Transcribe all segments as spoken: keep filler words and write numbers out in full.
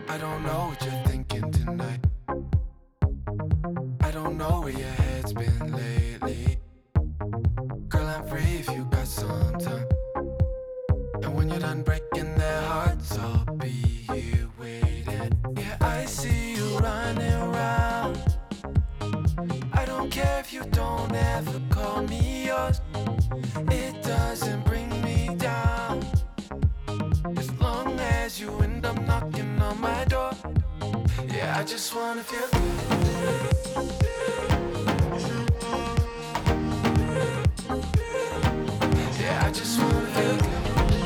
I don't know what you're thinking tonight. I don't know where your head's been lately. Girl, I'm free if you got some time. And when you're done breaking their hearts, I'll be here waiting. Yeah, I see you running around. I don't care if you don't ever call me yours. It doesn't bring me down, as long as you end up knocking on my door. Yeah, I just wanna feel good. Yeah, I just wanna feel good.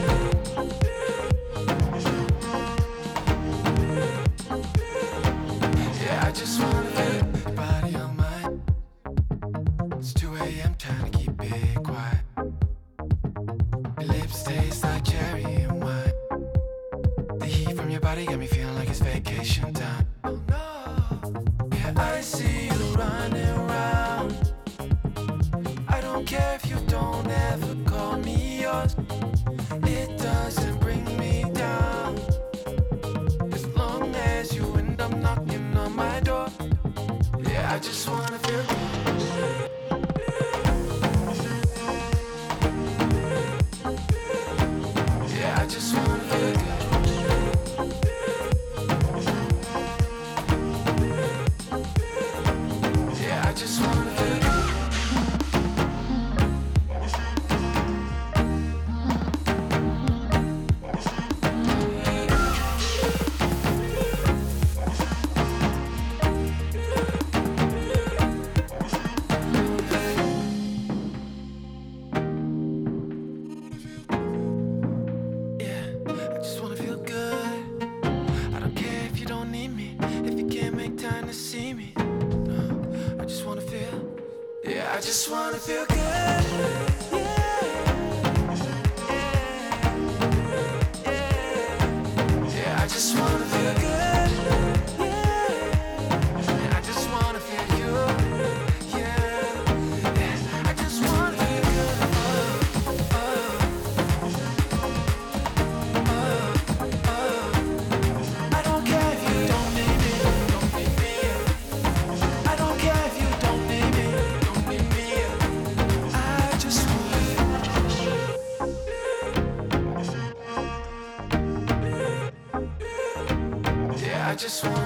Yeah, I just wanna feel your body on mine. It's two a m trying to keep it quiet. Your lips taste like cherry and wine. The heat from your body got me feeling like it's vacation time. Oh no. Yeah, I see you running around. I don't care if you don't ever call me yours. It doesn't bring me down, as long as you end up knocking on my door. Yeah, I just wanna feel good. Yeah, I just wanna feel good. Yeah, I just wanna feel good. Yeah, I just wanna feel good. Yeah, yeah, yeah. Yeah, I just wanna feel good. Yeah, yeah. I just wanna feel you. Yeah, yeah. I just wanna feel good. Oh, oh, oh, oh. I don't care if you don't need me, don't need me. I don't care if you don't need me. I just want